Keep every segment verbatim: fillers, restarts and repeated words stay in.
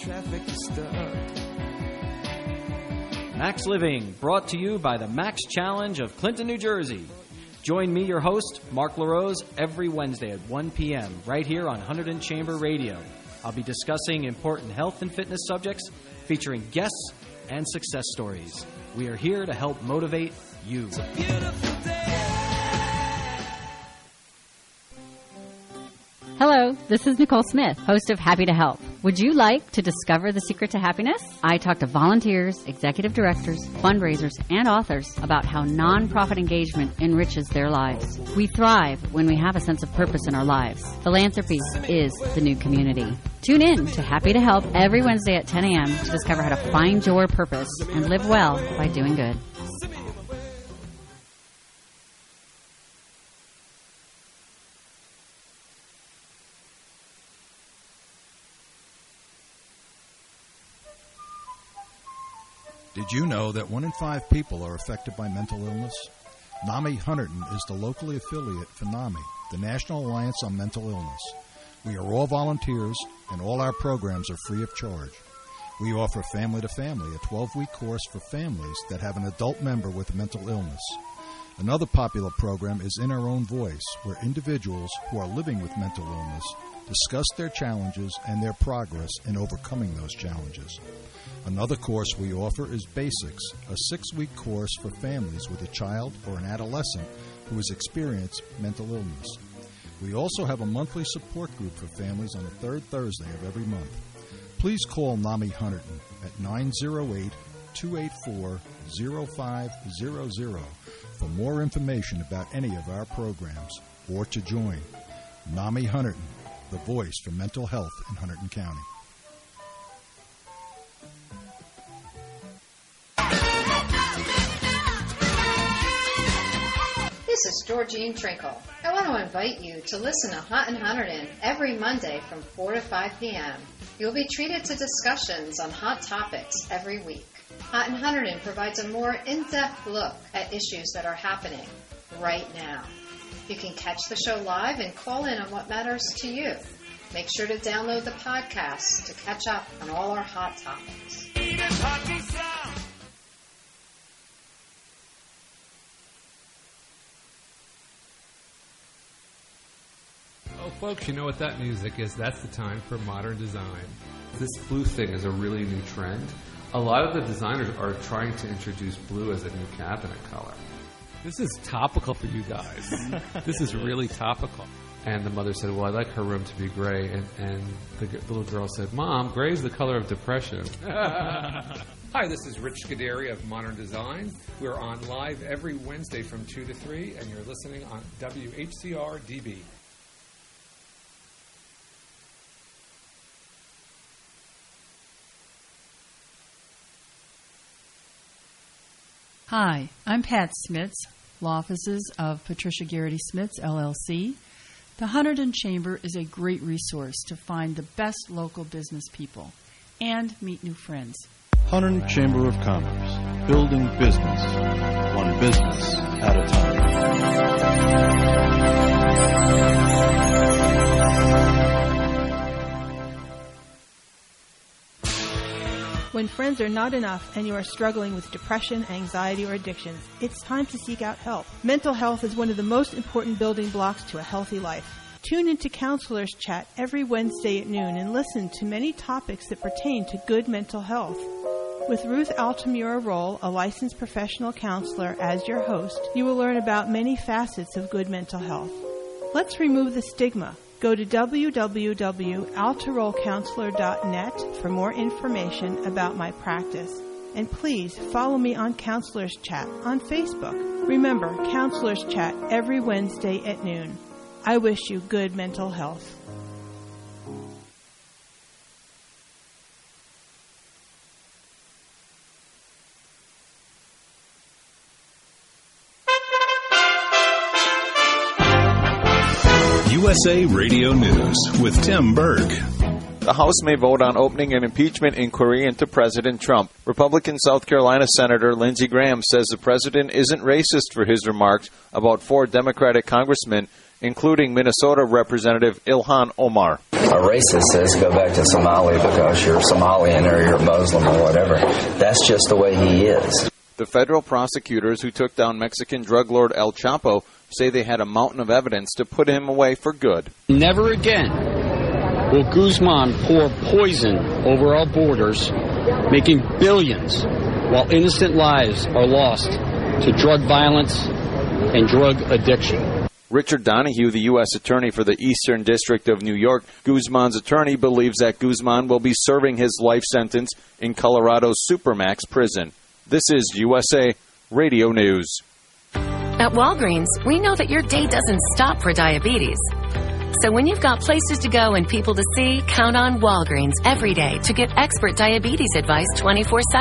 traffic is stuck. Max Living, brought to you by the Max Challenge of Clinton, New Jersey. Join me, your host, Mark LaRose, every Wednesday at one p.m. right here on Hunterdon Chamber Radio. I'll be discussing important health and fitness subjects, featuring guests and success stories. We are here to help motivate you. It's a beautiful day. Hello, this is Nicole Smith, host of Happy to Help. Would you like to discover the secret to happiness? I talk to volunteers, executive directors, fundraisers, and authors about how nonprofit engagement enriches their lives. We thrive when we have a sense of purpose in our lives. Philanthropy is the new community. Tune in to Happy to Help every Wednesday at ten a.m. to discover how to find your purpose and live well by doing good. Did you know that one in five people are affected by mental illness? NAMI Hunterdon is the locally affiliate for NAMI, the National Alliance on Mental Illness. We are all volunteers, and all our programs are free of charge. We offer Family to Family, a twelve-week course for families that have an adult member with mental illness. Another popular program is In Our Own Voice, where individuals who are living with mental illness discuss their challenges and their progress in overcoming those challenges. Another course we offer is Basics, a six-week course for families with a child or an adolescent who has experienced mental illness. We also have a monthly support group for families on the third Thursday of every month. Please call NAMI Hunterdon at nine oh eight, two eight four, oh five hundred for more information about any of our programs or to join. NAMI Hunterdon, the voice for mental health in Hunterdon County. This is Georgine Trinkle. I want to invite you to listen to Hunt and Hunterdon every Monday from four to five p.m. You'll be treated to discussions on hot topics every week. Hunt and Hunterdon provides a more in-depth look at issues that are happening right now. You can catch the show live and call in on what matters to you. Make sure to download the podcast to catch up on all our hot topics. Oh, folks, you know what that music is. That's the time for modern design. This blue thing is a really new trend. A lot of the designers are trying to introduce blue as a new cabinet color. This is topical for you guys. This is really topical. And the mother said, well, I'd like her room to be gray. And, and the, the little girl said, Mom, gray is the color of depression. Hi, this is Rich Scuderi of Modern Design. We're on live every Wednesday from two to three, and you're listening on W H C R D B. Hi, I'm Pat Smits, law offices of Patricia Garrity Smits, L L C. The Hunterdon Chamber is a great resource to find the best local business people and meet new friends. Hunterdon Chamber of Commerce, building business, one business at a time. When friends are not enough and you are struggling with depression, anxiety, or addictions, it's time to seek out help. Mental health is one of the most important building blocks to a healthy life. Tune into Counselors Chat every Wednesday at noon and listen to many topics that pertain to good mental health. With Ruth Altamura Roll, a licensed professional counselor, as your host, you will learn about many facets of good mental health. Let's remove the stigma. Go to w w w dot altaroll counselor dot net for more information about my practice. And please follow me on Counselors Chat on Facebook. Remember, Counselors Chat every Wednesday at noon. I wish you good mental health. U S A Radio News with Tim Berg. The House may vote on opening an impeachment inquiry into President Trump. Republican South Carolina Senator Lindsey Graham says the president isn't racist for his remarks about four Democratic congressmen, including Minnesota Representative Ilhan Omar. a racist says go back to Somali because you're Somalian or you're Muslim or whatever. That's just the way he is. The federal prosecutors who took down Mexican drug lord El Chapo say they had a mountain of evidence to put him away for good. Never again will Guzman pour poison over our borders, making billions while innocent lives are lost to drug violence and drug addiction. Richard Donahue, the U S attorney for the Eastern District of New York, Guzman's attorney, believes that Guzman will be serving his life sentence in Colorado's Supermax prison. This is U S A Radio News. At Walgreens, we know that your day doesn't stop for diabetes. So when you've got places to go and people to see, count on Walgreens every day to get expert diabetes advice twenty-four seven.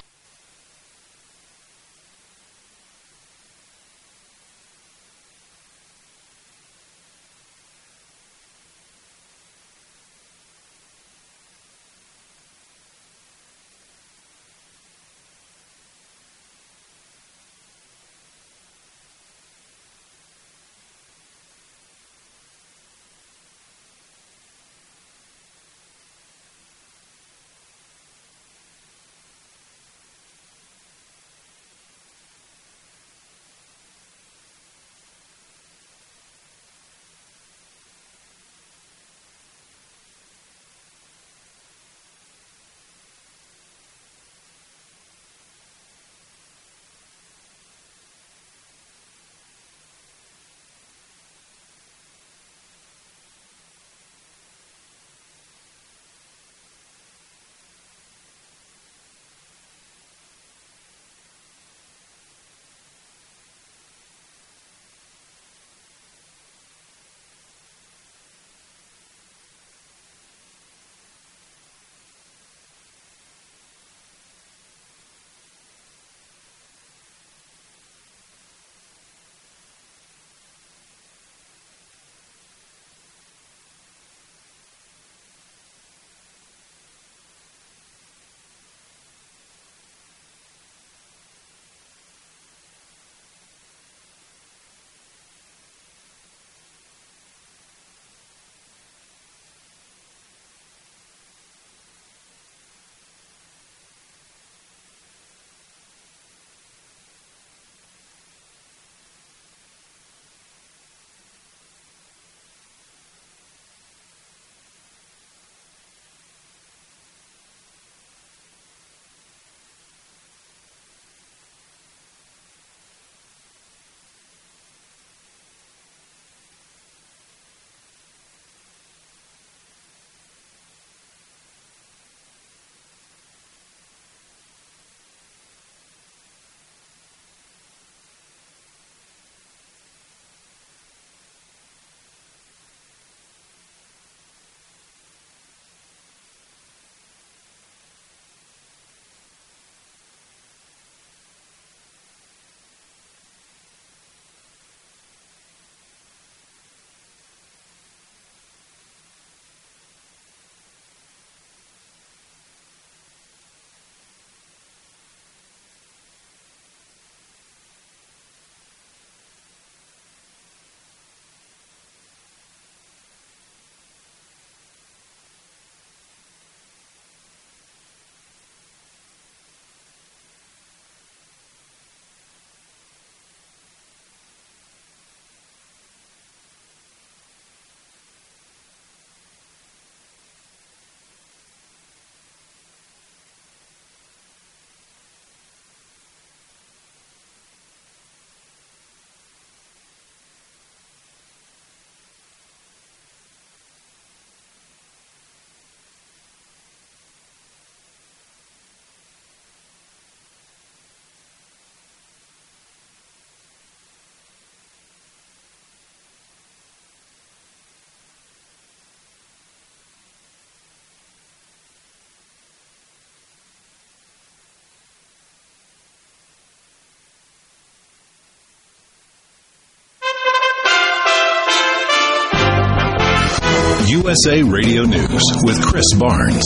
U S A Radio News with Chris Barnes.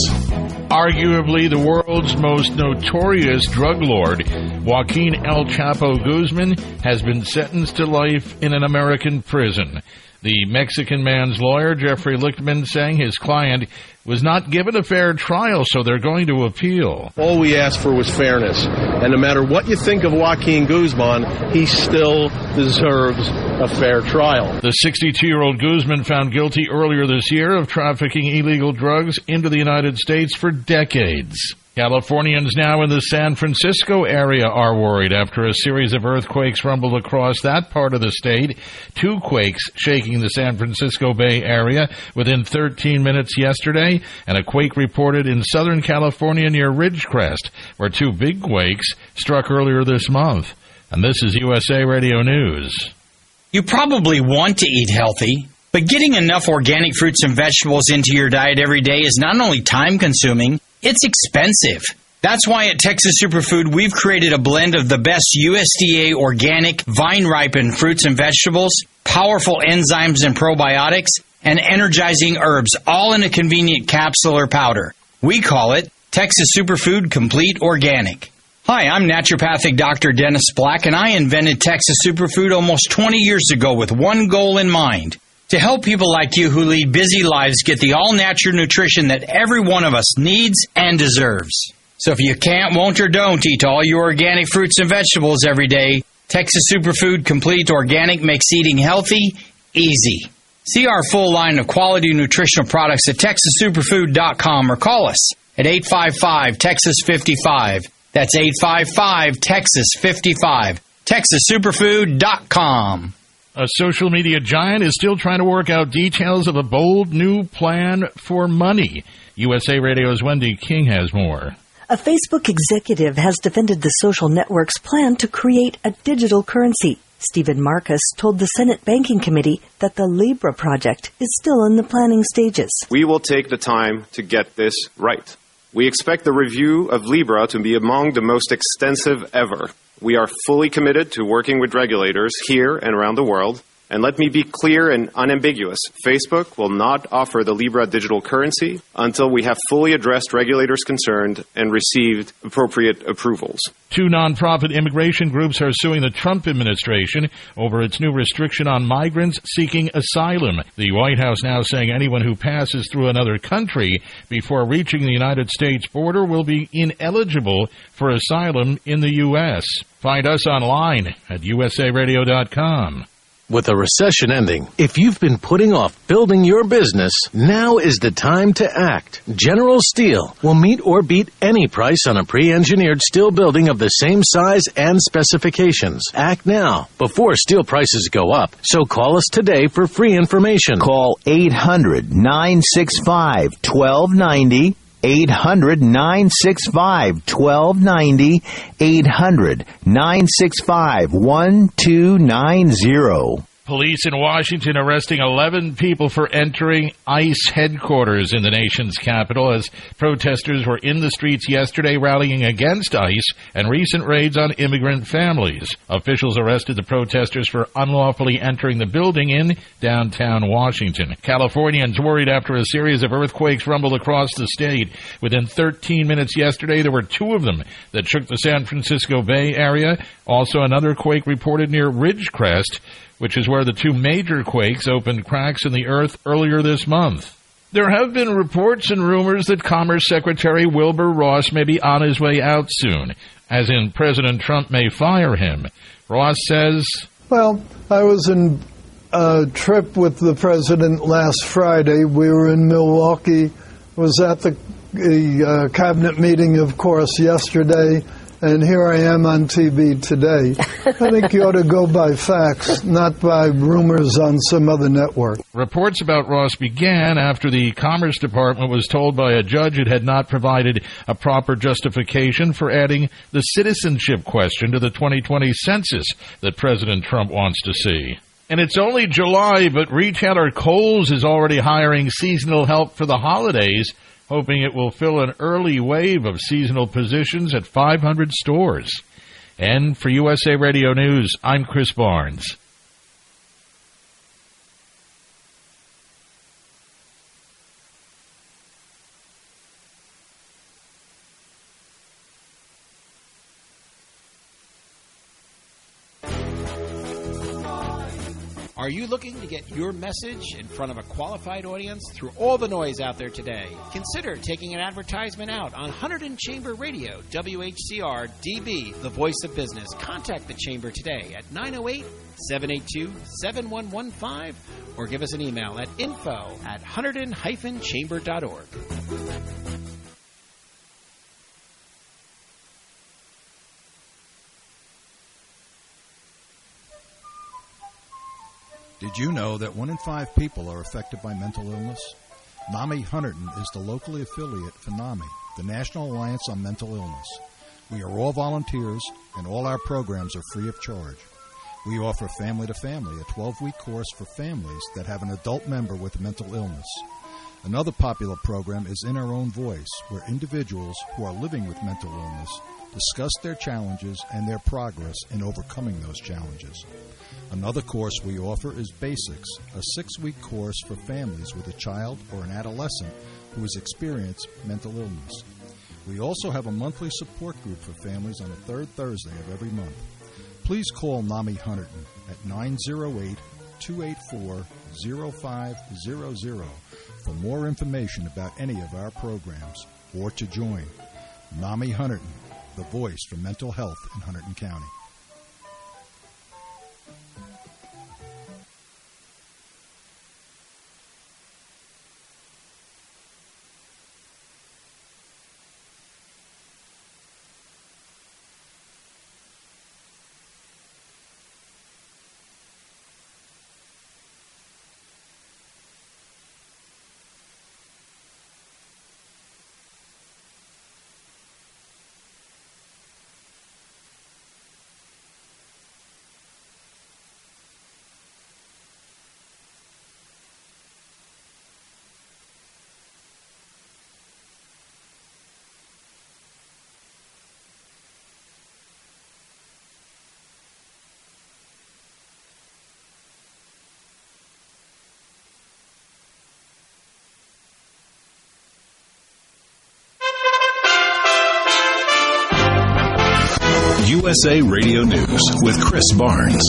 Arguably the world's most notorious drug lord, Joaquin El Chapo Guzman, has been sentenced to life in an American prison. The Mexican man's lawyer, Jeffrey Lichtman, saying his client was not given a fair trial, so they're going to appeal. All we asked for was fairness. And no matter what you think of Joaquin Guzman, he still deserves a fair trial. The sixty-two-year-old Guzman found guilty earlier this year of trafficking illegal drugs into the United States for decades. Californians now in the San Francisco area are worried after a series of earthquakes rumbled across that part of the state. Two quakes shaking the San Francisco Bay Area within thirteen minutes yesterday, and a quake reported in Southern California near Ridgecrest, where two big quakes struck earlier this month. And this is U S A Radio News. You probably want to eat healthy, but getting enough organic fruits and vegetables into your diet every day is not only time-consuming, it's expensive. That's why at Texas Superfood, we've created a blend of the best U S D A organic, vine-ripened fruits and vegetables, powerful enzymes and probiotics, and energizing herbs, all in a convenient capsule or powder. We call it Texas Superfood Complete Organic. Hi, I'm naturopathic Doctor Dennis Black, and I invented Texas Superfood almost twenty years ago with one goal in mind: to help people like you who lead busy lives get the all-natural nutrition that every one of us needs and deserves. So if you can't, won't, or don't eat all your organic fruits and vegetables every day, Texas Superfood Complete Organic makes eating healthy easy. See our full line of quality nutritional products at texas superfood dot com or call us at eight five five, Texas fifty-five. That's eight five five, Texas fifty-five. texas superfood dot com. A social media giant is still trying to work out details of a bold new plan for money. U S A Radio's Wendy King has more. A Facebook executive has defended the social network's plan to create a digital currency. Stephen Marcus told the Senate Banking Committee that the Libra project is still in the planning stages. We will take the time to get this right. We expect the review of Libra to be among the most extensive ever. We are fully committed to working with regulators here and around the world. And let me be clear and unambiguous. Facebook will not offer the Libra digital currency until we have fully addressed regulators concerned and received appropriate approvals. Two nonprofit immigration groups are suing the Trump administration over its new restriction on migrants seeking asylum. The White House now saying anyone who passes through another country before reaching the United States border will be ineligible for asylum in the U S. Find us online at U S A radio dot com. With a recession ending, if you've been putting off building your business, now is the time to act. General Steel will meet or beat any price on a pre-engineered steel building of the same size and specifications. Act now, before steel prices go up. So call us today for free information. Call eight hundred, nine six five, one two nine zero. eight hundred, nine six five, one two nine zero. eight hundred, nine six five, one two nine zero. Police in Washington arresting eleven people for entering ICE headquarters in the nation's capital as protesters were in the streets yesterday rallying against ICE and recent raids on immigrant families. Officials arrested the protesters for unlawfully entering the building in downtown Washington. Californians worried after a series of earthquakes rumbled across the state. Within thirteen minutes yesterday, there were two of them that shook the San Francisco Bay Area. Also, another quake reported near Ridgecrest, which is where the two major quakes opened cracks in the earth earlier this month. There have been reports and rumors that Commerce Secretary Wilbur Ross may be on his way out soon, as in President Trump may fire him. Ross says, Well, I was in a trip with the president last Friday. We were in Milwaukee, was at the, the uh, cabinet meeting, of course, yesterday. And here I am on T V today. I think you ought to go by facts, not by rumors on some other network. Reports about Ross began after the Commerce Department was told by a judge it had not provided a proper justification for adding the citizenship question to the twenty twenty census that President Trump wants to see. And it's only July, but retailer Kohl's is already hiring seasonal help for the holidays, hoping it will fill an early wave of seasonal positions at five hundred stores. And for U S A Radio News, I'm Chris Barnes. Are Are you looking to get your message in front of a qualified audience through all the noise out there today? Consider taking an advertisement out on Hunterdon Chamber Radio, W H C R D B, the voice of business. Contact the Chamber today at nine oh eight, seven eight two, seven one one five or give us an email at info at hunterdon dash chamber dot org. Did you know that one in five people are affected by mental illness? NAMI Hunterdon is the locally affiliate for NAMI, the National Alliance on Mental Illness. We are all volunteers, and all our programs are free of charge. We offer Family to Family, a twelve-week course for families that have an adult member with mental illness. Another popular program is In Our Own Voice, where individuals who are living with mental illness discuss their challenges and their progress in overcoming those challenges. Another course we offer is Basics, a six-week course for families with a child or an adolescent who has experienced mental illness. We also have a monthly support group for families on the third Thursday of every month. Please call NAMI Hunterdon at nine oh eight, two eight four, oh five hundred for more information about any of our programs or to join. NAMI Hunterdon, the voice for mental health in Hunterdon County. U S A Radio News with Chris Barnes.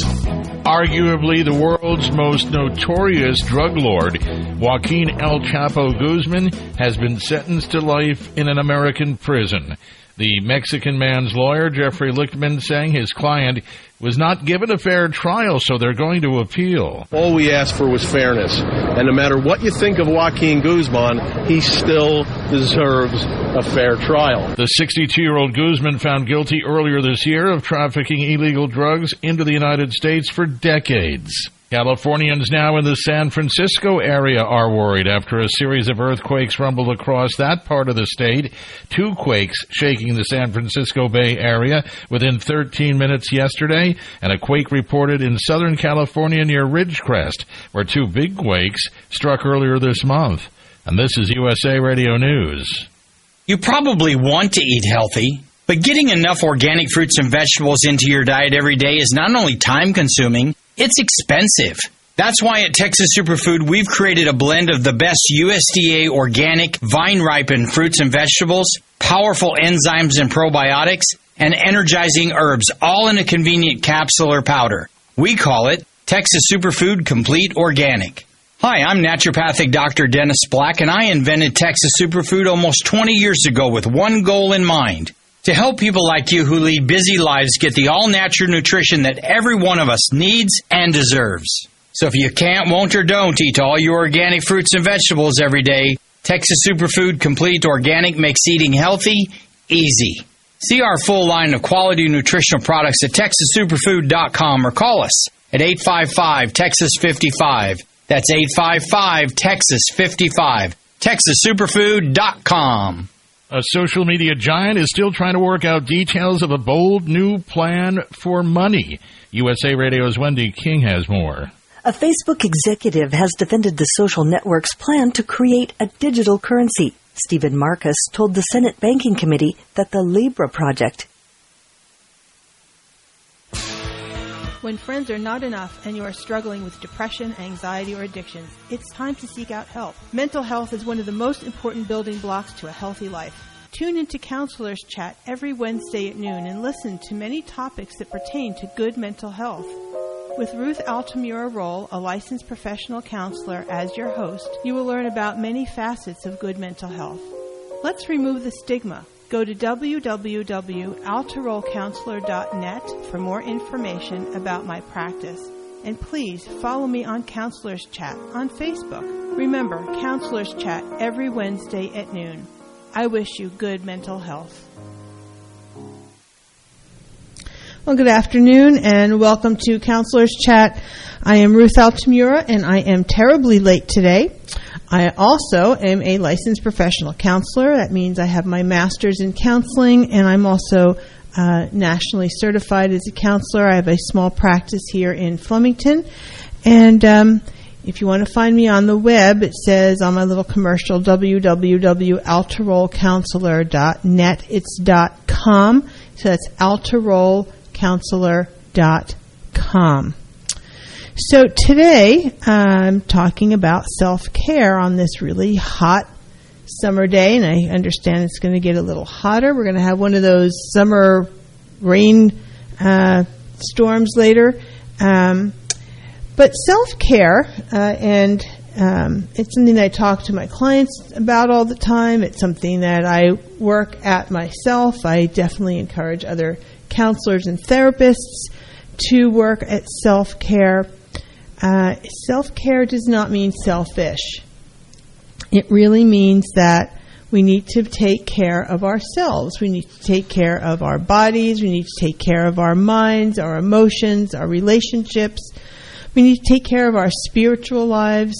Arguably the world's most notorious drug lord, Joaquin El Chapo Guzman, has been sentenced to life in an American prison. The Mexican man's lawyer, Jeffrey Lichtman, saying his client was not given a fair trial, so they're going to appeal. All we asked for was fairness. And no matter what you think of Joaquin Guzman, he still deserves a fair trial. The sixty-two-year-old Guzman found guilty earlier this year of trafficking illegal drugs into the United States for decades. Californians now in the San Francisco area are worried after a series of earthquakes rumbled across that part of the state. Two quakes shaking the San Francisco Bay Area within thirteen minutes yesterday, and a quake reported in Southern California near Ridgecrest, where two big quakes struck earlier this month. And this is U S A Radio News. You probably want to eat healthy, but getting enough organic fruits and vegetables into your diet every day is not only time-consuming, it's expensive. That's why at Texas Superfood, we've created a blend of the best U S D A organic, vine-ripened fruits and vegetables, powerful enzymes and probiotics, and energizing herbs, all in a convenient capsule or powder. We call it Texas Superfood Complete Organic. Hi, I'm naturopathic Doctor Dennis Black, and I invented Texas Superfood almost twenty years ago with one goal in mind: to help people like you who lead busy lives get the all-natural nutrition that every one of us needs and deserves. So if you can't, won't, or don't eat all your organic fruits and vegetables every day, Texas Superfood Complete Organic makes eating healthy easy. See our full line of quality nutritional products at texas superfood dot com or call us at eight five five, Texas fifty-five. That's eight five five, Texas fifty-five. texas superfood dot com. A social media giant is still trying to work out details of a bold new plan for money. U S A Radio's Wendy King has more. A Facebook executive has defended the social network's plan to create a digital currency. Stephen Marcus told the Senate Banking Committee that the Libra project. When friends are not enough and you are struggling with depression, anxiety, or addictions, it's time to seek out help. Mental health is one of the most important building blocks to a healthy life. Tune into Counselors Chat every Wednesday at noon and listen to many topics that pertain to good mental health. With Ruth Altamura Roll, a licensed professional counselor, as your host, you will learn about many facets of good mental health. Let's remove the stigma. Go to w w w dot altaroll counselor dot net for more information about my practice. And please follow me on Counselors Chat on Facebook. Remember, Counselors Chat every Wednesday at noon. I wish you good mental health. Well, good afternoon and welcome to Counselors Chat. I am Ruth Altamura and I am terribly late today. I also am a licensed professional counselor. That means I have my master's in counseling, and I'm also uh, nationally certified as a counselor. I have a small practice here in Flemington. And um, if you want to find me on the web, it says on my little commercial, w w w dot altaroll counselor dot net. It's .com, so that's altaroll counselor dot com. So today I'm talking about self-care on this really hot summer day, and I understand it's going to get a little hotter. We're going to have one of those summer rain uh, storms later. Um, but self-care, uh, and um, it's something that I talk to my clients about all the time. It's something that I work at myself. I definitely encourage other counselors and therapists to work at self-care. Uh, self-care does not mean selfish. It really means that we need to take care of ourselves. We need to take care of our bodies. We need to take care of our minds, our emotions, our relationships. We need to take care of our spiritual lives,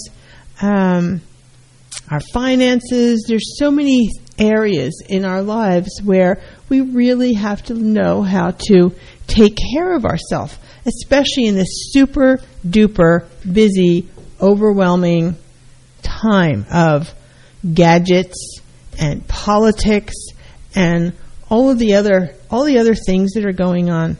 um, our finances. There's so many areas in our lives where we really have to know how to take care of ourselves, especially in this super duper busy, overwhelming time of gadgets and politics and all of the other all the other things that are going on.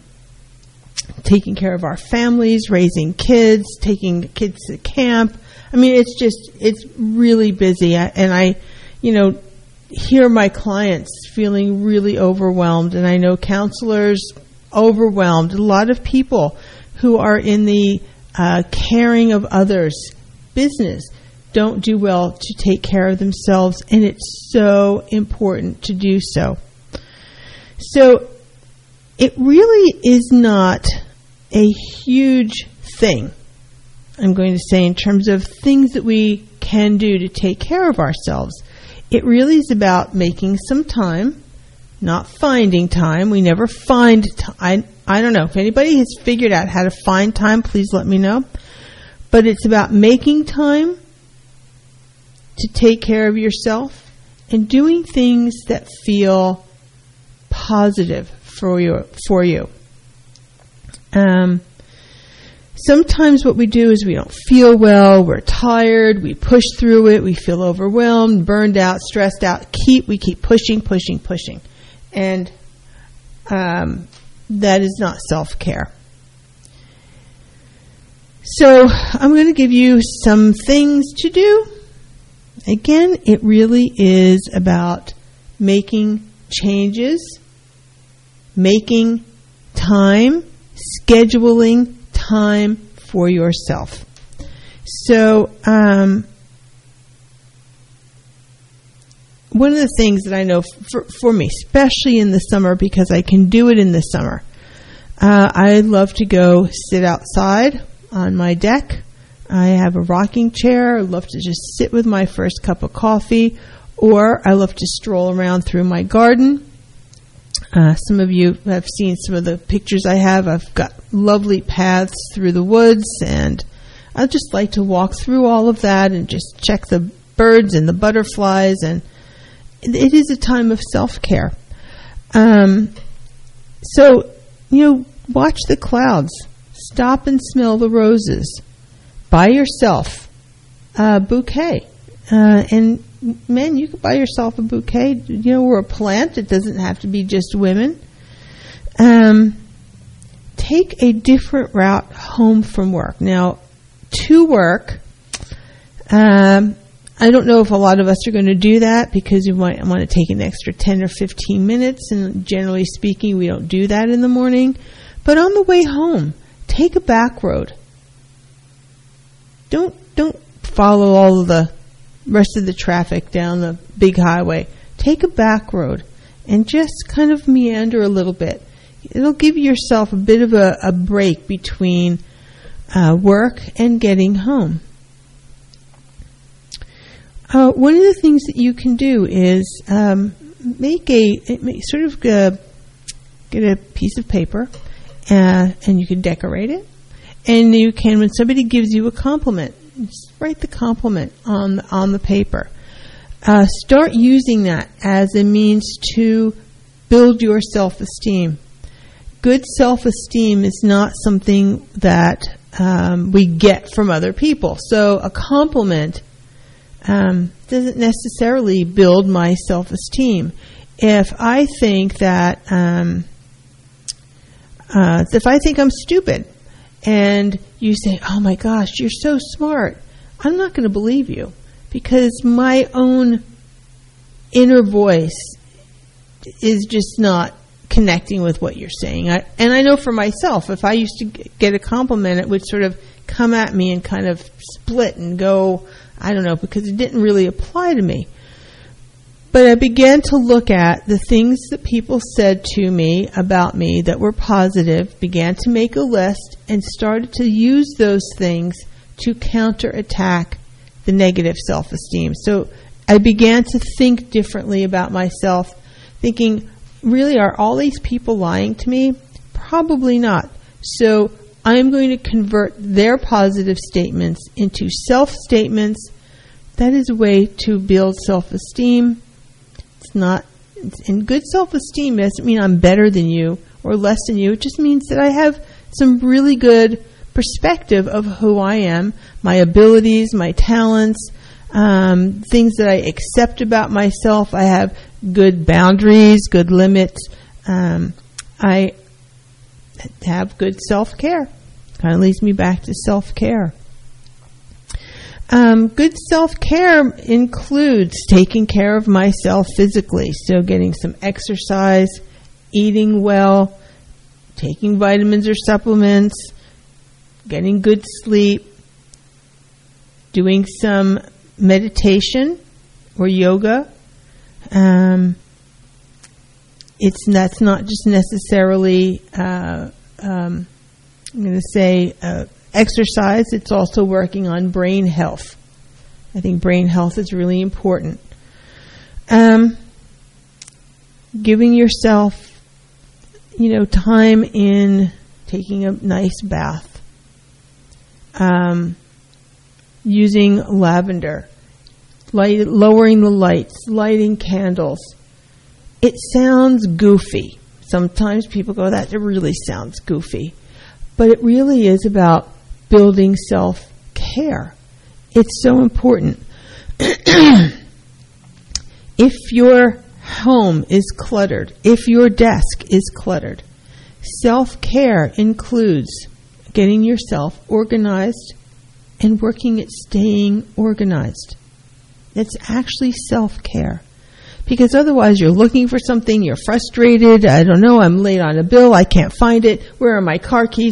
Taking care of our families, raising kids, taking kids to camp. I mean, it's just it's really busy, and I, you know, hear my clients feeling really overwhelmed, and I know counselors overwhelmed. A lot of people who are in the uh, caring of others business don't do well to take care of themselves, and it's so important to do so. So it really is not a huge thing, I'm going to say, in terms of things that we can do to take care of ourselves. It really is about making some time, not finding time. We never find time. I, I don't know. If anybody has figured out how to find time, please let me know. But it's about making time to take care of yourself and doing things that feel positive for you. For you. Um, sometimes what we do is we don't feel well, we're tired, we push through it, we feel overwhelmed, burned out, stressed out. Keep we keep pushing, pushing, pushing. And um, that is not self-care. So I'm going to give you some things to do. Again, it really is about making changes, making time, scheduling time for yourself. So, um, one of the things that I know for, for me, especially in the summer, because I can do it in the summer, uh, I love to go sit outside on my deck. I have a rocking chair. I love to just sit with my first cup of coffee, or I love to stroll around through my garden. Uh, some of you have seen some of the pictures I have. I've got lovely paths through the woods, and I just like to walk through all of that and just check the birds and the butterflies, and it is a time of self-care. Um, so, you know, watch the clouds. Stop and smell the roses. Buy yourself a bouquet. Uh, and, man, you can buy yourself a bouquet. You know, we're a plant. It doesn't have to be just women. Um, take a different route home from work. Now, to work, um, I don't know if a lot of us are going to do that because we might want to take an extra ten or fifteen minutes, and generally speaking, we don't do that in the morning. But on the way home, take a back road. Don't don't follow all of the rest of the traffic down the big highway. Take a back road and just kind of meander a little bit. It'll give yourself a bit of a, a break between uh, work and getting home. Uh, one of the things that you can do is um, make a make, sort of uh, get a piece of paper, uh, and you can decorate it. And you can, when somebody gives you a compliment, just write the compliment on on the paper. Uh, start using that as a means to build your self-esteem. Good self-esteem is not something that um, we get from other people. So a compliment um, doesn't necessarily build my self-esteem. If I think that, um, uh, if I think I'm stupid, and you say, "Oh my gosh, you're so smart," I'm not going to believe you, because my own inner voice is just not connecting with what you're saying. I, and I know for myself, if I used to get a compliment, it would sort of come at me and kind of split and go, I don't know, because it didn't really apply to me. But I began to look at the things that people said to me about me that were positive, began to make a list, and started to use those things to counterattack the negative self-esteem. So I began to think differently about myself, thinking, really, are all these people lying to me? Probably not. So I'm going to convert their positive statements into self-statements. That is a way to build self-esteem. It's not, and good self-esteem doesn't mean I'm better than you or less than you. It just means that I have some really good perspective of who I am, my abilities, my talents, um, things that I accept about myself. I have good boundaries, good limits. Um, I have good self-care. Kind of leads me back to self-care. Um, good self-care includes taking care of myself physically, so getting some exercise, eating well, taking vitamins or supplements, getting good sleep, doing some meditation or yoga. Um, it's that's not just necessarily, uh, um, I'm going to say, uh, exercise. It's also working on brain health. I think brain health is really important. Um, giving yourself, you know, time in taking a nice bath. Um, using lavender. Light, lowering the lights. Lighting candles. It sounds goofy. Sometimes people go, that really sounds goofy. But it really is about building self-care. It's so important. If your home is cluttered, if your desk is cluttered, self-care includes getting yourself organized and working at staying organized. It's actually self-care. Because otherwise you're looking for something, you're frustrated, I don't know, I'm late on a bill, I can't find it, where are my car keys?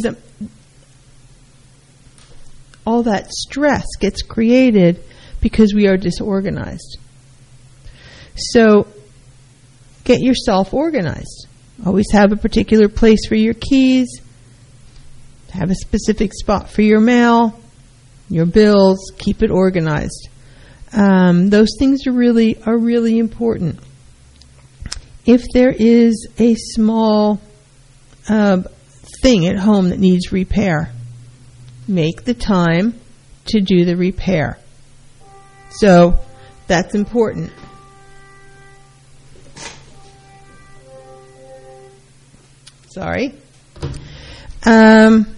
All that stress gets created because we are disorganized. So get yourself organized. Always have a particular place for your keys, have a specific spot for your mail, your bills, keep it organized. Um, those things are really are really important. If there is a small uh, thing at home that needs repair, make the time to do the repair. So that's important. Sorry. Um,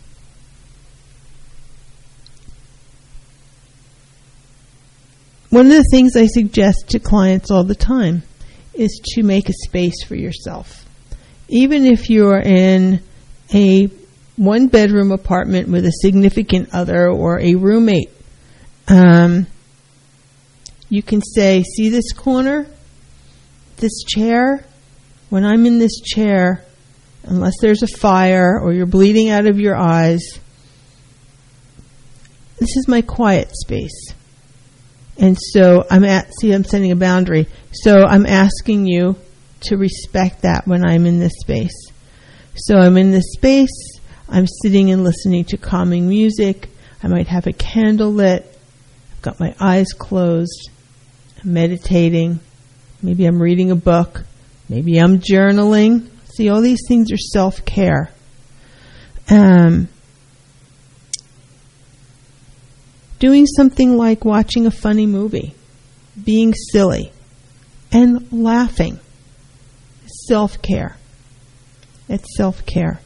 One of the things I suggest to clients all the time is to make a space for yourself. Even if you're in a one-bedroom apartment with a significant other or a roommate, um, you can say, see this corner? This chair? When I'm in this chair, unless there's a fire or you're bleeding out of your eyes, this is my quiet space. And so I'm at, see, I'm setting a boundary. So I'm asking you to respect that when I'm in this space. So I'm in this space, I'm sitting and listening to calming music. I might have a candle lit. I've got my eyes closed. I'm meditating. Maybe I'm reading a book. Maybe I'm journaling. See, all these things are self-care. Um, doing something like watching a funny movie, being silly, and laughing. Self-care. It's self-care.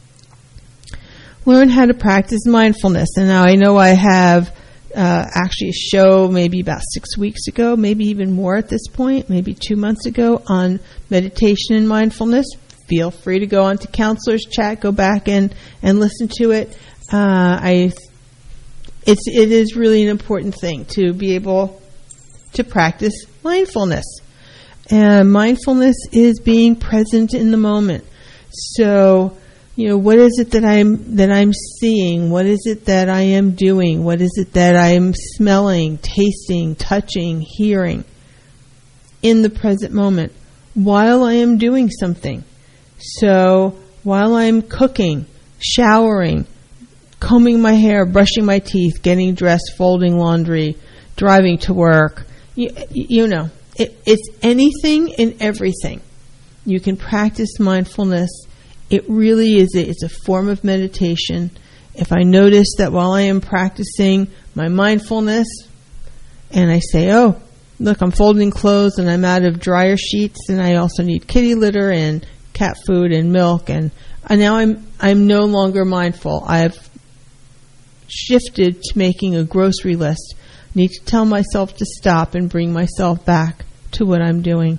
Learn how to practice mindfulness. And now I know I have uh, actually a show maybe about six weeks ago, maybe even more at this point, maybe two months ago, on meditation and mindfulness. Feel free to go onto Counselors Chat, go back and, and listen to it. Uh, I, it's it is really an important thing to be able to practice mindfulness. And mindfulness is being present in the moment. So, you know, what is it that I'm that I'm seeing? What is it that I am doing? What is it that I'm smelling, tasting, touching, hearing in the present moment while I am doing something? So, while I'm cooking, showering, combing my hair, brushing my teeth, getting dressed, folding laundry, driving to work, you, you know, it, it's anything and everything. You can practice mindfulness. It really is a, it's a form of meditation. If I notice that while I am practicing my mindfulness and I say, oh, look, I'm folding clothes and I'm out of dryer sheets and I also need kitty litter and cat food and milk, and, and now I'm I'm no longer mindful. I've shifted to making a grocery list. I need to tell myself to stop and bring myself back to what I'm doing.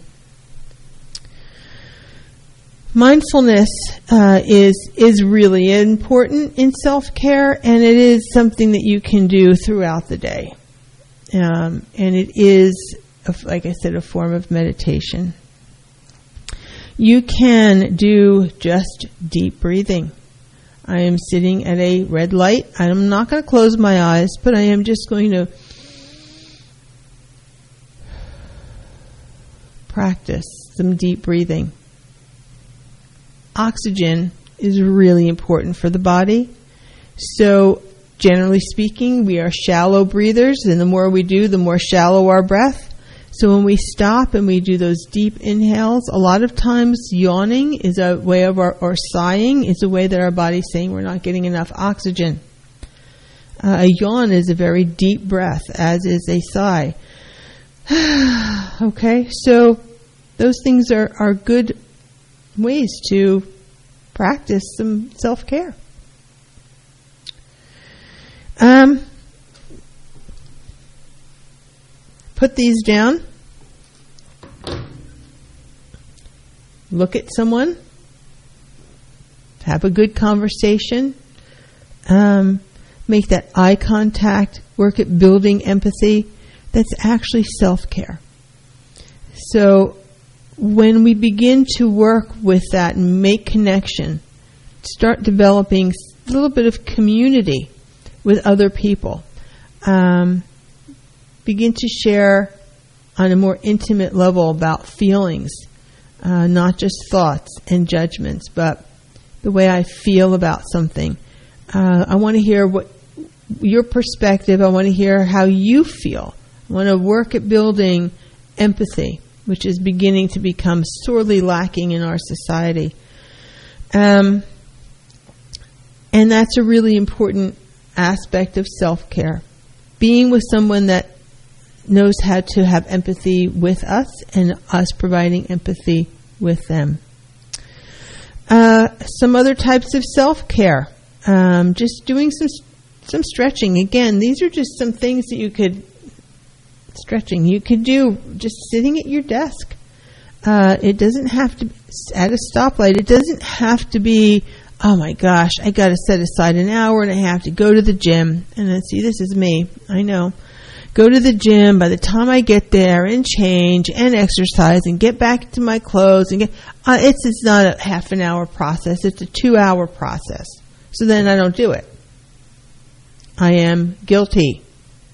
Mindfulness uh, is is really important in self-care, and it is something that you can do throughout the day. Um, and it is, a, like I said, a form of meditation. You can do just deep breathing. I am sitting at a red light. I'm not going to close my eyes, but I am just going to practice some deep breathing. Oxygen is really important for the body. So, generally speaking, we are shallow breathers, and the more we do, the more shallow our breath. So when we stop and we do those deep inhales, a lot of times yawning is a way of our, or sighing is a way that our body's saying we're not getting enough oxygen. Uh, a yawn is a very deep breath, as is a sigh. Okay, so those things are, are good ways to practice some self-care. Um, put these down. Look at someone. Have a good conversation. Um, make that eye contact. Work at building empathy. That's actually self-care. So when we begin to work with that and make connection, start developing a little bit of community with other people. Um, begin to share on a more intimate level about feelings, uh, not just thoughts and judgments, but the way I feel about something. Uh, I want to hear what your perspective. I want to hear how you feel. I want to work at building empathy, which is beginning to become sorely lacking in our society. Um, and that's a really important aspect of self-care. Being with someone that knows how to have empathy with us and us providing empathy with them. Uh, some other types of self-care. Um, just doing some some stretching. Again, these are just some things that you could stretching. You could do just sitting at your desk. Uh, it doesn't have to, at a stoplight, it doesn't have to be, oh my gosh, I got to set aside an hour and I have to go to the gym. And then, see, this is me. I know. go to the gym. By the time I get there and change and exercise and get back into my clothes and get, uh, it's it's not a half an hour process. It's a two hour process. So then I don't do it. I am guilty.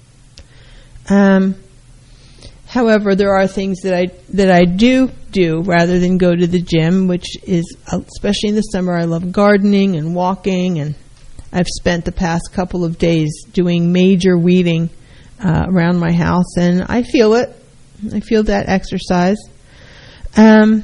Um. However, there are things that I that I do do rather than go to the gym, which is, especially in the summer, I love gardening and walking, and I've spent the past couple of days doing major weeding uh, around my house, and I feel it. I feel that exercise. Um,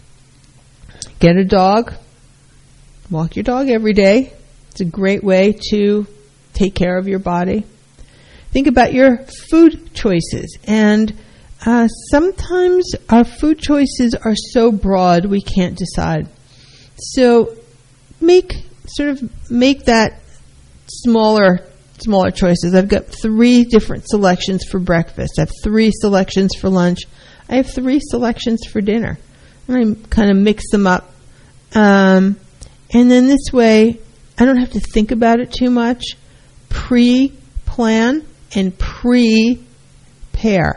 get a dog. Walk your dog every day. It's a great way to take care of your body. Think about your food choices, and Uh, sometimes our food choices are so broad we can't decide. So make sort of make that smaller smaller choices. I've got three different selections for breakfast. I have three selections for lunch. I have three selections for dinner. And I kind of mix them up. Um, and then this way, I don't have to think about it too much. Pre-plan and pre-pair.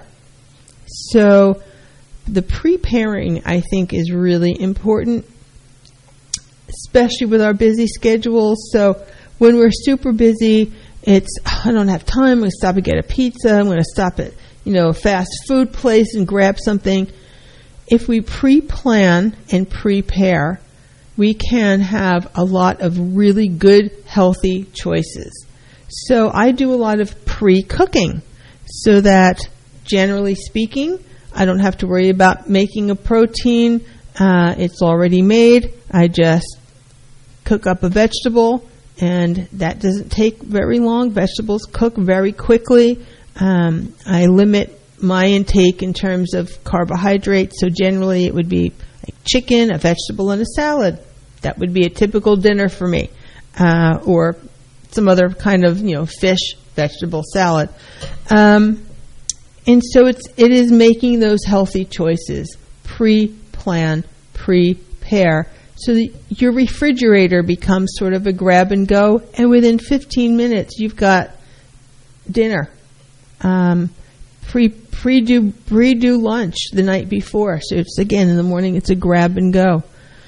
So the preparing, I think, is really important, especially with our busy schedules. So when we're super busy, it's, oh, I don't have time, I'm going to stop and get a pizza, I'm going to stop at, you know, a fast food place and grab something. If we pre-plan and prepare, we can have a lot of really good, healthy choices. So I do a lot of pre-cooking so that, generally speaking, I don't have to worry about making a protein. Uh, it's already made. I just cook up a vegetable, and that doesn't take very long. Vegetables cook very quickly. Um, I limit my intake in terms of carbohydrates, so generally it would be like chicken, a vegetable, and a salad. That would be a typical dinner for me, uh, or some other kind of, you know, fish, vegetable salad. Um, And so it's, it is making those healthy choices, pre-plan, prepare, so that your refrigerator becomes sort of a grab and go, and within fifteen minutes you've got dinner. Um, pre, pre-do, pre-do lunch the night before, so it's, again, in the morning it's a grab and go.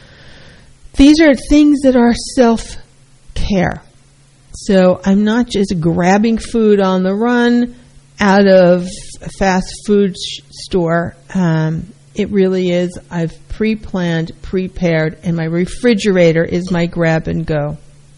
These are things that are self-care. So I'm not just grabbing food on the run out of a fast food sh- store. Um, it really is, I've pre-planned, prepared, and my refrigerator is my grab and go.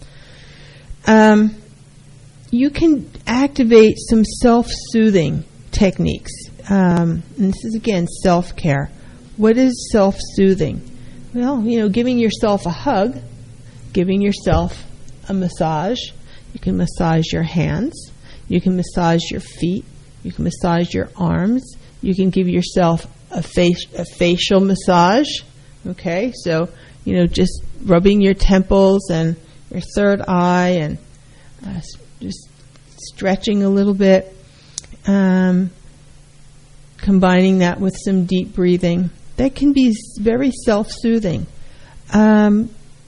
Um, you can activate some self-soothing techniques. Um, and this is, again, self-care. What is self-soothing? Well, you know, giving yourself a hug, giving yourself a massage. You can massage your hands. You can massage your feet. You can massage your arms. You can give yourself a, face, a facial massage. Okay, so, you know, just rubbing your temples and your third eye and uh, just stretching a little bit. Um, combining that with some deep breathing. That can be very self-soothing. Um,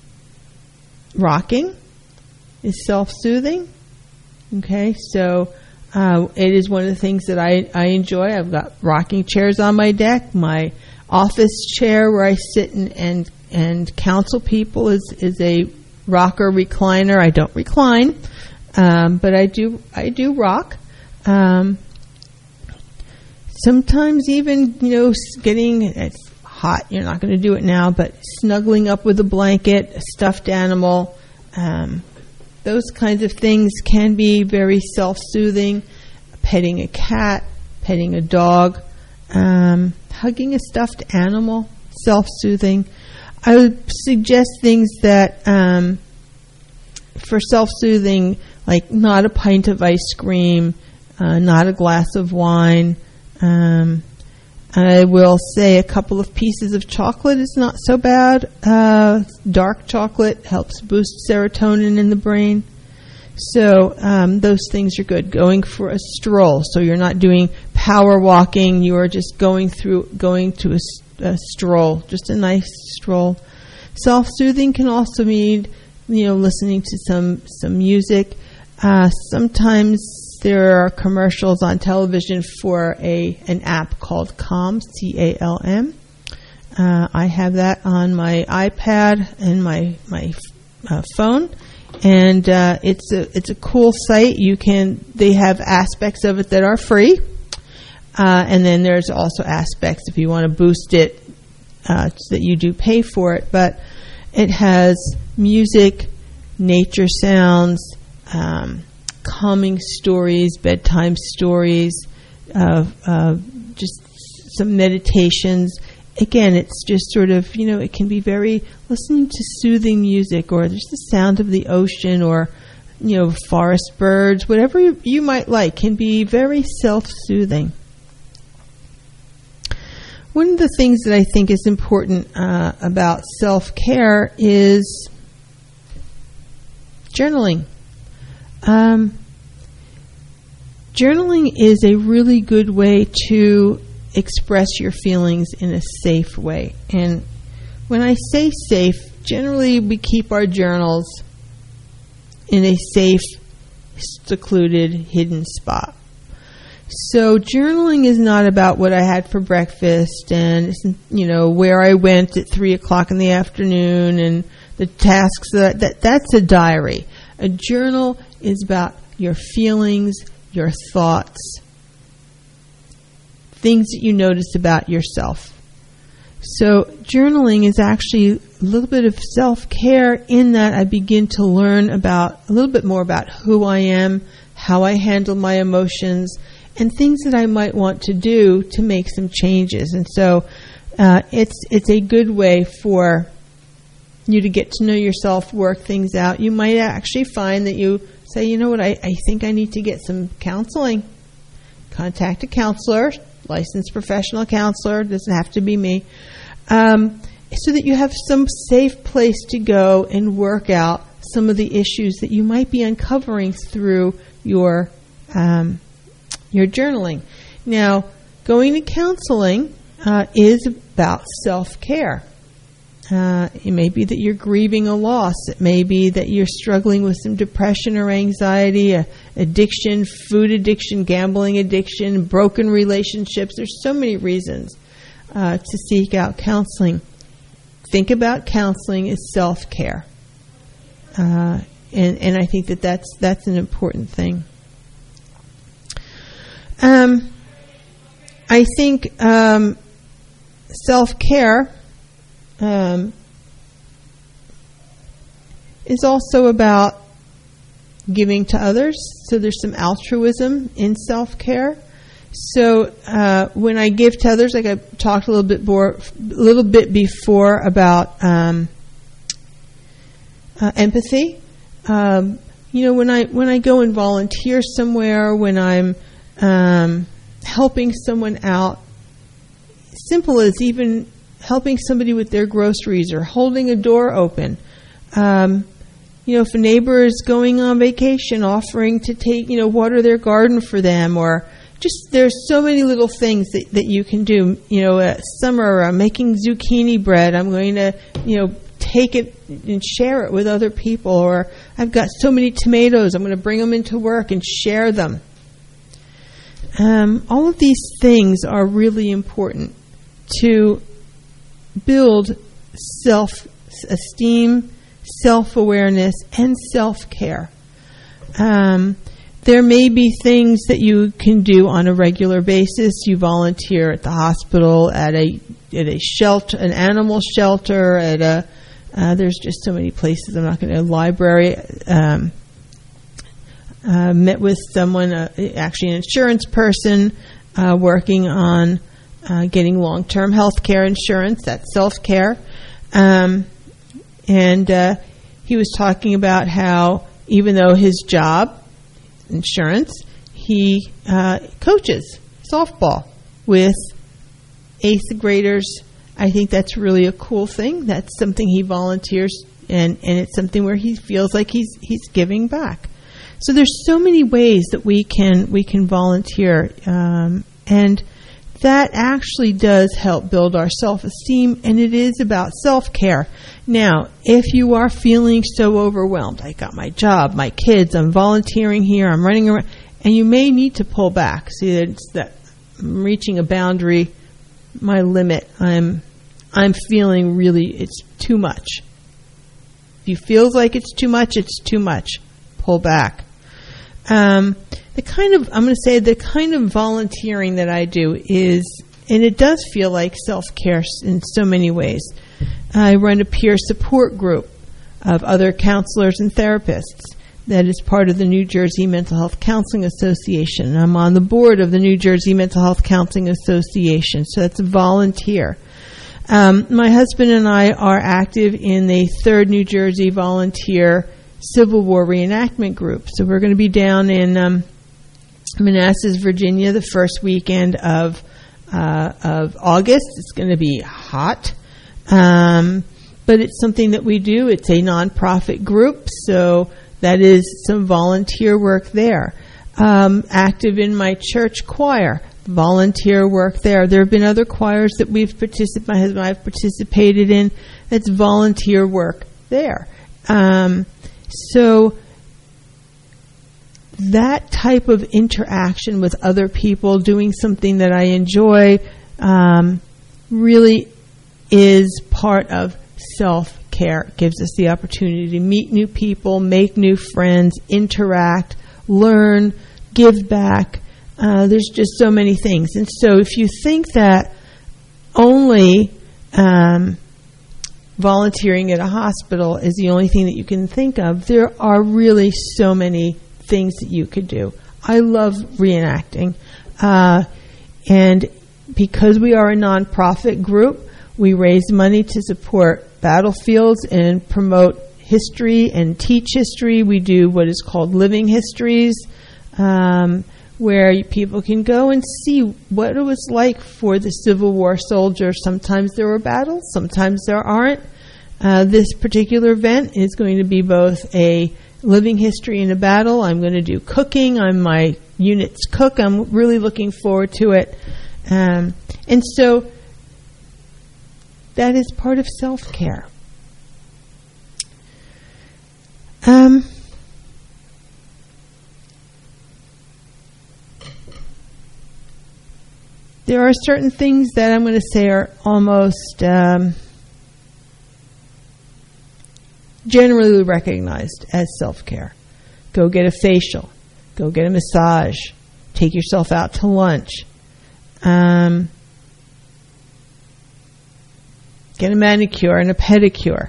rocking is self-soothing. Okay, so uh, it is one of the things that I, I enjoy. I've got rocking chairs on my deck. My office chair where I sit and, and, and counsel people is, is a rocker recliner. I don't recline, um, but I do I do rock. Um, sometimes even, you know, getting, it's hot, you're not going to do it now, but snuggling up with a blanket, a stuffed animal, um, those kinds of things can be very self-soothing. Petting a cat, petting a dog, um, hugging a stuffed animal, self-soothing. I would suggest things that, um, for self-soothing, like not a pint of ice cream, uh, not a glass of wine. Um, I will say a couple of pieces of chocolate is not so bad. Uh, dark chocolate helps boost serotonin in the brain. So um, those things are good. Going for a stroll, so you're not doing power walking. You are just going through, going to a, a stroll, just a nice stroll. Self-soothing can also mean, you know, listening to some some music. Uh, sometimes there are commercials on television for a an app called Calm, C A L M. Uh, I have that on my iPad and my my uh, phone, and uh, it's a it's a cool site. You can they have aspects of it that are free, uh, and then there's also aspects if you want to boost it uh, so that you do pay for it. But it has music, nature sounds, um, calming stories, bedtime stories, uh, uh, just some meditations. Again, it's just sort of, you know, it can be very, listening to soothing music or just the sound of the ocean or, you know, forest birds, whatever you, you might like, can be very self-soothing. One of the things that I think is important uh, about self-care is journaling. Um, journaling is a really good way to express your feelings in a safe way. And when I say safe, generally we keep our journals in a safe, secluded, hidden spot. So journaling is not about what I had for breakfast and, you know, where I went at three o'clock in the afternoon and the tasks that, that that's a diary. A journal is about your feelings, your thoughts, things that you notice about yourself. So journaling is actually a little bit of self-care in that I begin to learn about a little bit more about who I am, how I handle my emotions, and things that I might want to do to make some changes. And so uh, it's it's a good way for you to get to know yourself, work things out. You might actually find that you say, you know what, I, I think I need to get some counseling. Contact a counselor, licensed professional counselor, doesn't have to be me, um, so that you have some safe place to go and work out some of the issues that you might be uncovering through your um, your journaling. Now, going to counseling uh, is about self-care. Uh, it may be that you're grieving a loss. It may be that you're struggling with some depression or anxiety, uh, addiction, food addiction, gambling addiction, broken relationships. There's so many reasons uh, to seek out counseling. Think about counseling as self-care. Uh, and, and I think that that's, that's an important thing. Um, I think um, self-care Um, is also about giving to others. So there's some altruism in self-care. So uh, when I give to others, like I talked a little bit more, a little bit before about um, uh, empathy. Um, you know, when I when I go and volunteer somewhere, when I'm um, helping someone out, simple as even helping somebody with their groceries or holding a door open. Um, you know, if a neighbor is going on vacation, offering to take, you know, water their garden for them, or just there's so many little things that, that you can do. You know, uh, summer, uh, making zucchini bread, I'm going to, you know, take it and share it with other people. Or I've got so many tomatoes, I'm going to bring them into work and share them. Um, all of these things are really important to build self-esteem, self-awareness, and self-care. Um, there may be things that you can do on a regular basis. You volunteer at the hospital, at a at a shelter, an animal shelter, at a uh, there's just so many places. I'm not going to library. Um, uh, met with someone, uh, actually an insurance person, uh, working on Uh, getting long-term health care insurance. That's self-care. Um, and uh, he was talking about how even though his job, insurance, he uh, coaches softball with eighth graders. I think that's really a cool thing. That's something he volunteers, and, and it's something where he feels like he's he's giving back. So there's so many ways that we can we can volunteer, um, and that actually does help build our self-esteem, and it is about self-care. Now, if you are feeling so overwhelmed, I got my job, my kids, I'm volunteering here, I'm running around, and you may need to pull back. See, it's that I'm reaching a boundary, my limit. I'm I'm feeling really it's too much. If you feel like it's too much, it's too much. Pull back. Um, the kind of I'm going to say the kind of volunteering that I do is, and it does feel like self-care in so many ways. I run a peer support group of other counselors and therapists that is part of the New Jersey Mental Health Counseling Association. I'm on the board of the New Jersey Mental Health Counseling Association, so that's a volunteer. Um, my husband and I are active in the third New Jersey Volunteer Civil War Reenactment Group. So we're going to be down in um, Manassas, Virginia, the first weekend of uh, of August. It's going to be hot. Um, but it's something that we do. It's a nonprofit group, so that is some volunteer work there. Um, active in my church choir, volunteer work there. There have been other choirs that we've participated, my husband and I have participated in. That's volunteer work there. Um, so that type of interaction with other people, doing something that I enjoy, um, really is part of self-care. It gives us the opportunity to meet new people, make new friends, interact, learn, give back. Uh, there's just so many things. And so if you think that only um, volunteering at a hospital is the only thing that you can think of, there are really so many things that you could do. I love reenacting. Uh, and because we are a nonprofit group, we raise money to support battlefields and promote history and teach history. We do what is called living histories, um, where people can go and see what it was like for the Civil War soldier. Sometimes there were battles, sometimes there aren't. Uh, this particular event is going to be both a living history and a battle. I'm going to do cooking. I'm my unit's cook. I'm really looking forward to it. Um, and so that is part of self-care. Um, there are certain things that I'm going to say are almost um, generally recognized as self-care. Go get a facial. Go get a massage. Take yourself out to lunch. Um, get a manicure and a pedicure.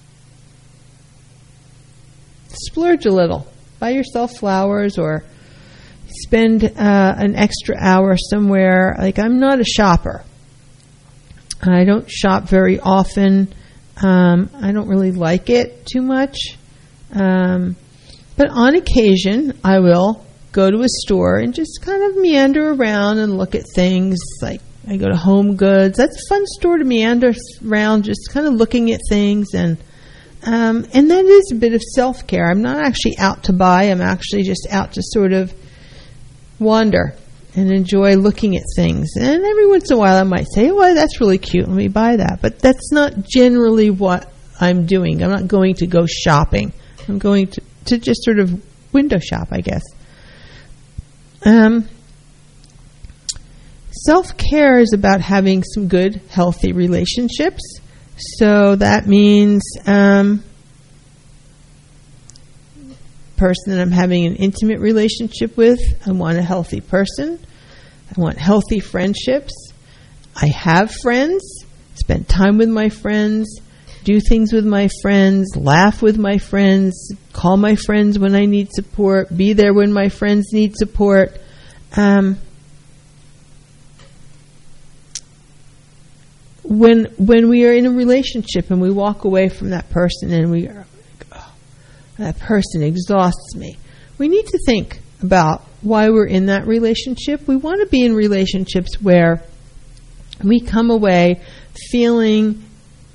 Splurge a little. Buy yourself flowers or spend uh, an extra hour somewhere. Like, I'm not a shopper. I don't shop very often. Um, I don't really like it too much. Um, but on occasion, I will go to a store and just kind of meander around and look at things. Like, I go to Home Goods. That's a fun store to meander around, just kind of looking at things. And um, and that is a bit of self-care. I'm not actually out to buy. I'm actually just out to sort of wander and enjoy looking at things. And every once in a while I might say, oh, that's really cute. Let me buy that. But that's not generally what I'm doing. I'm not going to go shopping. I'm going to, to just sort of window shop, I guess. Um, self-care is about having some good, healthy relationships. So that means um, person that I'm having an intimate relationship with, I want a healthy person. I want healthy friendships. I have friends, spend time with my friends, do things with my friends, laugh with my friends, call my friends when I need support, be there when my friends need support. Um, when when we are in a relationship and we walk away from that person and we are like, oh, that person exhausts me, we need to think about why we're in that relationship. We want to be in relationships where we come away feeling,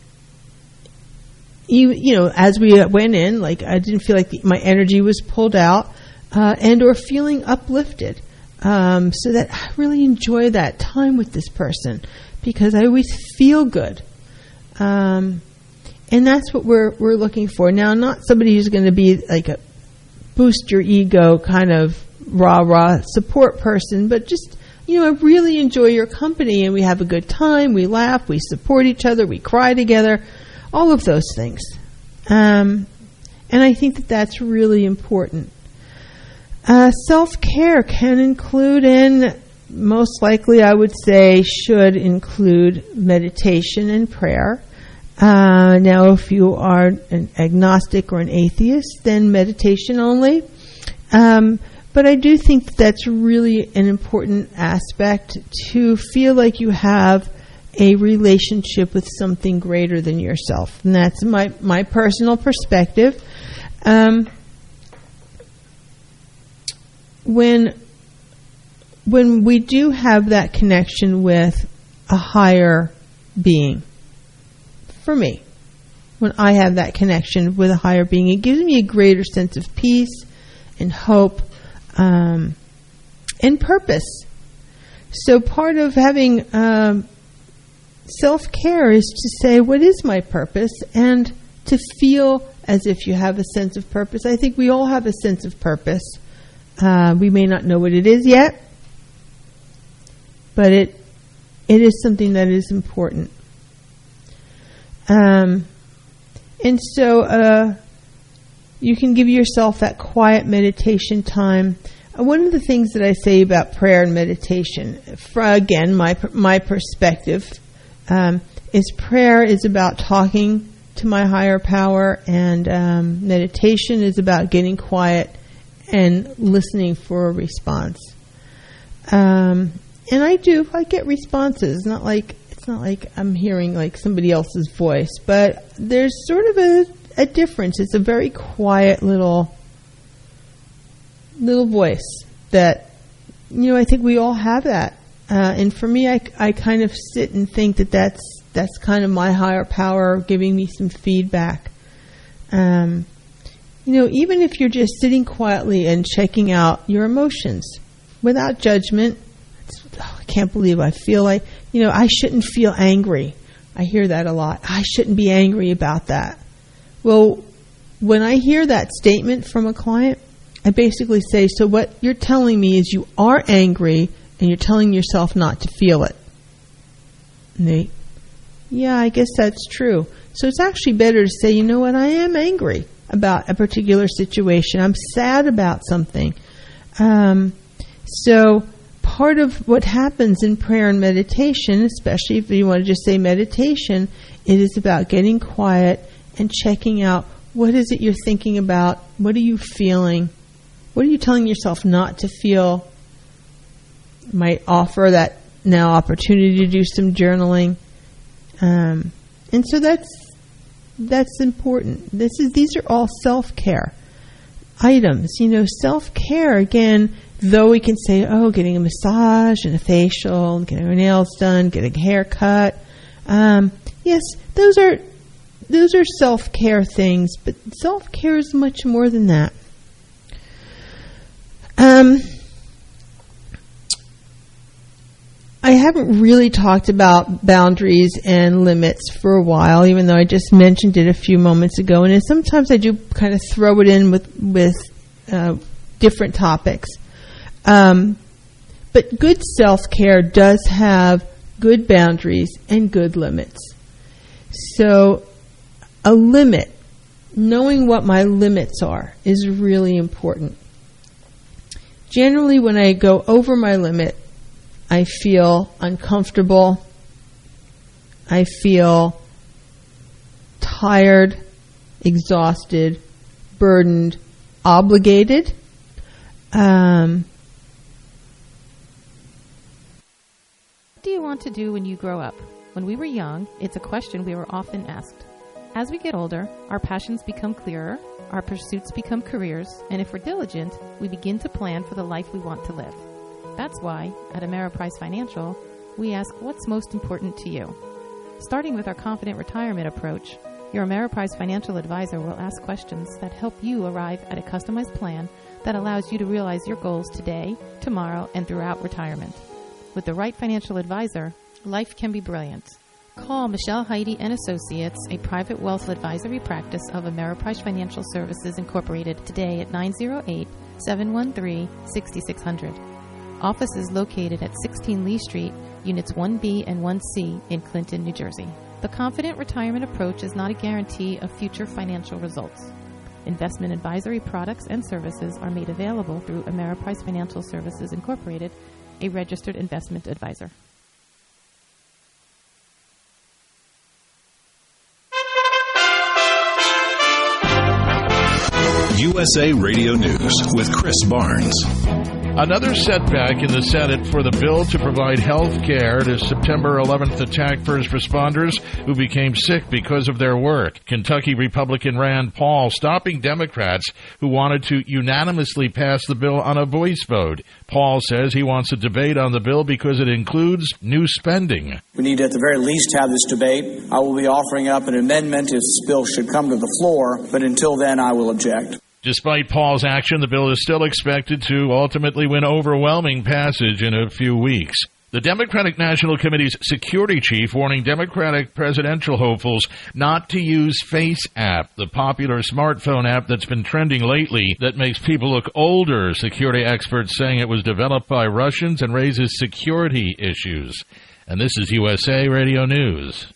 you, you know, as we went in, like I didn't feel like the, my energy was pulled out, uh, and or feeling uplifted. Um, so that I really enjoy that time with this person because I always feel good. Um, and that's what we're we're looking for. Now, not somebody who's going to be like a boost your ego kind of rah-rah support person, but just, you know, I really enjoy your company and we have a good time, we laugh, we support each other, we cry together, all of those things. Um, and I think that that's really important. Uh, self-care can include, and most likely I would say should include, meditation and prayer. Uh, now, if you are an agnostic or an atheist, then meditation only. Um, but I do think that that's really an important aspect, to feel like you have a relationship with something greater than yourself. And that's my, my personal perspective. Um, when, when we do have that connection with a higher being, for me, when I have that connection with a higher being, it gives me a greater sense of peace and hope um, and purpose. So part of having um, self-care is to say, what is my purpose? And to feel as if you have a sense of purpose. I think we all have a sense of purpose. Uh, we may not know what it is yet, but it it is something that is important. Um, and so uh, you can give yourself that quiet meditation time. Uh, one of the things that I say about prayer and meditation, for, again, my my perspective, um, is prayer is about talking to my higher power, and um, meditation is about getting quiet and listening for a response. Um, and I do, I get responses, not like It's not like I'm hearing like somebody else's voice, but there's sort of a, a difference. It's a very quiet little little voice that, you know, I think we all have that. Uh, and for me, I, I kind of sit and think that that's, that's kind of my higher power giving me some feedback. Um, you know, even if you're just sitting quietly and checking out your emotions without judgment, it's, oh, I can't believe I feel like, you know, I shouldn't feel angry. I hear that a lot. I shouldn't be angry about that. Well, when I hear that statement from a client, I basically say, so what you're telling me is you are angry and you're telling yourself not to feel it. And they, yeah, I guess that's true. So it's actually better to say, you know what, I am angry about a particular situation. I'm sad about something. Um, so part of what happens in prayer and meditation, especially if you want to just say meditation, it is about getting quiet and checking out, what is it you're thinking about? What are you feeling? What are you telling yourself not to feel? Might offer that now opportunity to do some journaling. Um, and so that's that's important. This is these are all self-care items. You know, self-care, again, though we can say, oh, getting a massage and a facial, getting our nails done, getting a haircut. Um, yes, those are those are self-care things, but self-care is much more than that. Um, I haven't really talked about boundaries and limits for a while, even though I just mentioned it a few moments ago. And sometimes I do kind of throw it in with, with uh, different topics. Um, but good self-care does have good boundaries and good limits. So a limit, knowing what my limits are, is really important. Generally, when I go over my limit, I feel uncomfortable. I feel tired, exhausted, burdened, obligated. Um, What do you want to do when you grow up? When we were young, it's a question we were often asked. As we get older, our passions become clearer, our pursuits become careers, and if we're diligent, we begin to plan for the life we want to live. That's why, at Ameriprise Financial, we ask what's most important to you. Starting with our Confident Retirement approach, your Ameriprise Financial advisor will ask questions that help you arrive at a customized plan that allows you to realize your goals today, tomorrow, and throughout retirement. With the right financial advisor, life can be brilliant. Call Michelle Heidi and Associates, a private wealth advisory practice of Ameriprise Financial Services Incorporated, today at nine zero eight, seven one three, six six zero zero. Offices located at sixteen Lee Street, Units one B and one C in Clinton, New Jersey. The Confident Retirement approach is not a guarantee of future financial results. Investment advisory products and services are made available through Ameriprise Financial Services Incorporated, a registered investment advisor. U S A Radio News with Chris Barnes. Another setback in the Senate for the bill to provide health care to September eleventh attack first responders who became sick because of their work. Kentucky Republican Rand Paul stopping Democrats who wanted to unanimously pass the bill on a voice vote. Paul says he wants a debate on the bill because it includes new spending. We need to at the very least have this debate. I will be offering up an amendment if this bill should come to the floor, but until then I will object. Despite Paul's action, the bill is still expected to ultimately win overwhelming passage in a few weeks. The Democratic National Committee's security chief warning Democratic presidential hopefuls not to use FaceApp, the popular smartphone app that's been trending lately that makes people look older, security experts saying it was developed by Russians and raises security issues. And this is U S A Radio News.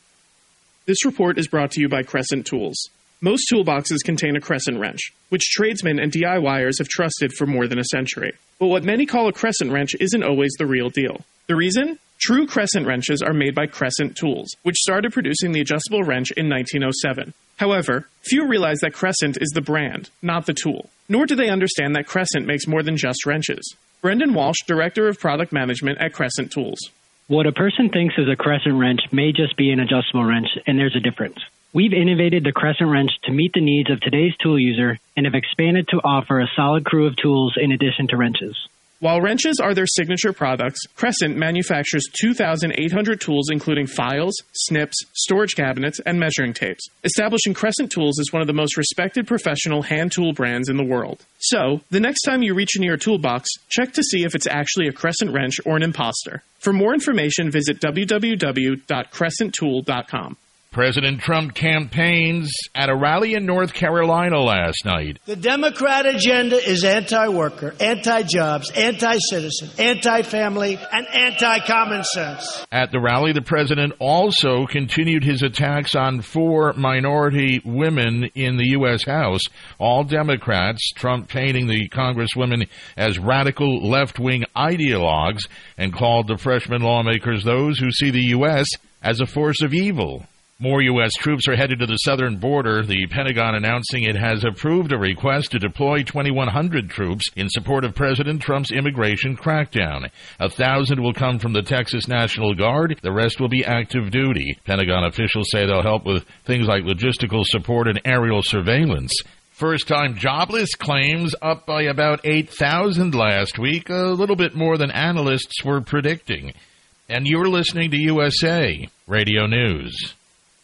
This report is brought to you by Crescent Tools. Most toolboxes contain a crescent wrench, which tradesmen and DIYers have trusted for more than a century. But what many call a crescent wrench isn't always the real deal. The reason? True crescent wrenches are made by Crescent Tools, which started producing the adjustable wrench in nineteen oh seven. However, few realize that Crescent is the brand, not the tool. Nor do they understand that Crescent makes more than just wrenches. Brendan Walsh, Director of Product Management at Crescent Tools. What a person thinks is a crescent wrench may just be an adjustable wrench, and there's a difference. We've innovated the Crescent wrench to meet the needs of today's tool user and have expanded to offer a solid crew of tools in addition to wrenches. While wrenches are their signature products, Crescent manufactures two thousand eight hundred tools including files, snips, storage cabinets, and measuring tapes, establishing Crescent Tools as one of the most respected professional hand tool brands in the world. So, the next time you reach into your toolbox, check to see if it's actually a Crescent wrench or an imposter. For more information, visit w w w dot crescent tool dot com. President Trump campaigns at a rally in North Carolina last night. The Democrat agenda is anti-worker, anti-jobs, anti-citizen, anti-family, and anti-common sense. At the rally, the president also continued his attacks on four minority women in the U S House, all Democrats, Trump painting the congresswomen as radical left-wing ideologues and called the freshman lawmakers those who see the U S as a force of evil. More U S troops are headed to the southern border, the Pentagon announcing it has approved a request to deploy twenty-one hundred troops in support of President Trump's immigration crackdown. A thousand will come from the Texas National Guard. The rest will be active duty. Pentagon officials say they'll help with things like logistical support and aerial surveillance. First-time jobless claims up by about eight thousand last week, a little bit more than analysts were predicting. And you're listening to U S A Radio News.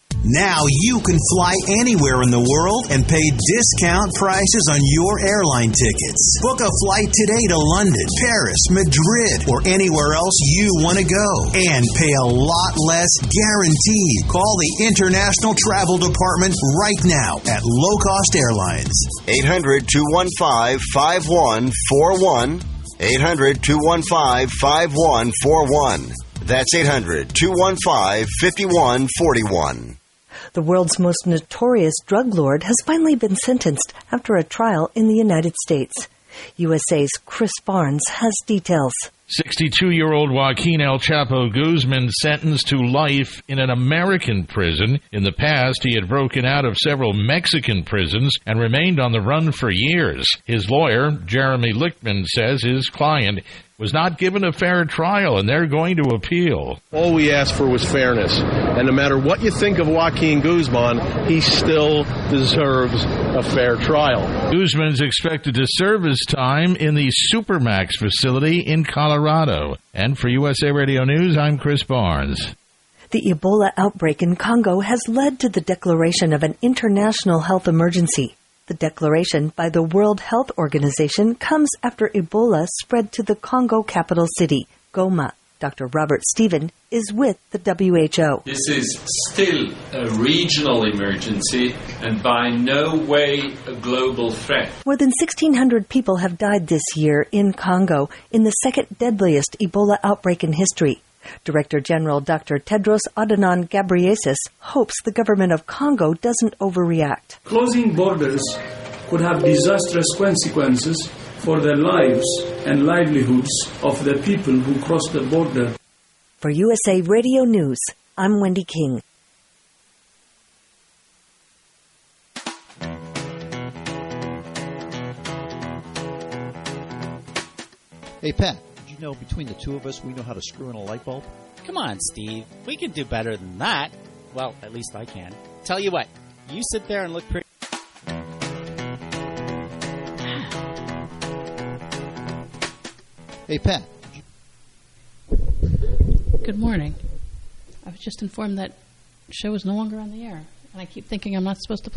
Now you can fly anywhere in the world and pay discount prices on your airline tickets. Book a flight today to London, Paris, Madrid, or anywhere else you want to go. And pay a lot less guaranteed. Call the International Travel Department right now at Low Cost Airlines. eight hundred, two one five, five one four one. eight hundred, two one five, five one four one. That's eight hundred, two one five, five one four one. The world's most notorious drug lord has finally been sentenced after a trial in the United States. U S A's Chris Barnes has details. sixty-two-year-old Joaquin El Chapo Guzman sentenced to life in an American prison. In the past, he had broken out of several Mexican prisons and remained on the run for years. His lawyer, Jeremy Lichtman, says his client was not given a fair trial, and they're going to appeal. All we asked for was fairness. And no matter what you think of Joaquin Guzman, he still deserves a fair trial. Guzman's expected to serve his time in the Supermax facility in Colorado. And for U S A Radio News, I'm Chris Barnes. The Ebola outbreak in Congo has led to the declaration of an international health emergency. The declaration by the World Health Organization comes after Ebola spread to the Congo capital city, Goma. Doctor Robert Stephen is with the W H O. This is still a regional emergency and by no way a global threat. More than sixteen hundred people have died this year in Congo in the second deadliest Ebola outbreak in history. Director General Doctor Tedros Adhanom Ghebreyesus hopes the government of Congo doesn't overreact. Closing borders could have disastrous consequences for the lives and livelihoods of the people who cross the border. For U S A Radio News, I'm Wendy King. Hey, Pat, did you know between the two of us we know how to screw in a light bulb? Come on, Steve. We can do better than that. Well, at least I can. Tell you what, you sit there and look pretty... Hey, Pat. Good morning. I was just informed that show is no longer on the air, and I keep thinking I'm not supposed to play.